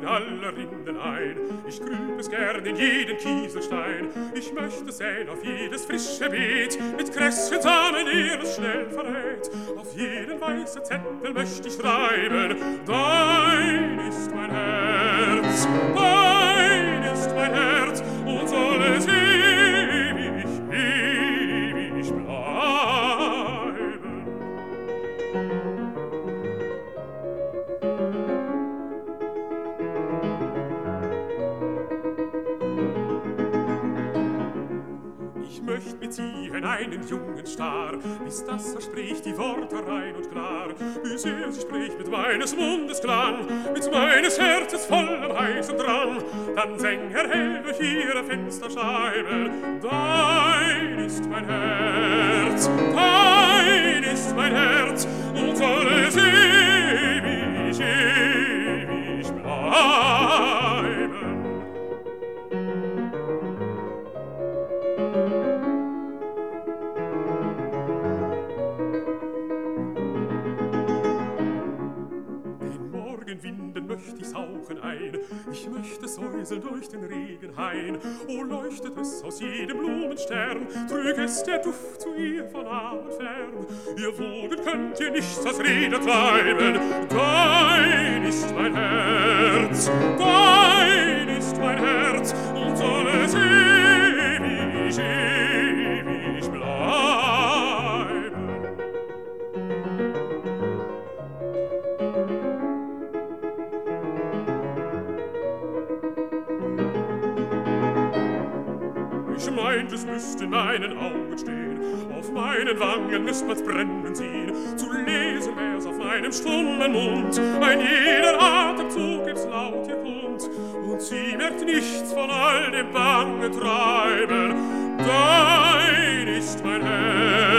in aller Rinden ein. Ich grüb es gern in jeden Kieselstein. Ich möchte säen auf jedes frische Beet, mit Kressensamen, der es schnell verrät. Auf jeden weißen Zettel möchte ich schreiben, dein ist mein Herz, dein ist mein Herz, und soll es ewig, ewig bleiben. Ich möcht beziehen einen jungen Star, bis dass spricht die Worte rein und klar, bis sie spricht mit meines Mundes Klang, mit meines Herzens vollem heißen Drang, dann säng hell durch ihre Fensterscheiben, dein ist mein Herz, dein ist mein Herz, und soll es ewig, ewig bleiben. Winden möcht ich sauchen ein, ich möchte säuseln durch den Regenhain. O leuchtet es aus jedem Blumenstern, trüg es der Duft zu ihr von nah und fern. Ihr Wogen könnt ihr nichts als Rede treiben, dein ist mein Herz, dein ist mein Herz, und soll es ewig, ewig bleiben. Ich meint, es müsste in meinen Augen stehen, auf meinen Wangen müsst man's brennen sehen, zu lesen wär's auf meinem stummen Mund, ein jeder Atemzug gibt's laut ihr Kund, und sie merkt nichts von all dem bangen Treiben, dein ist mein Herz.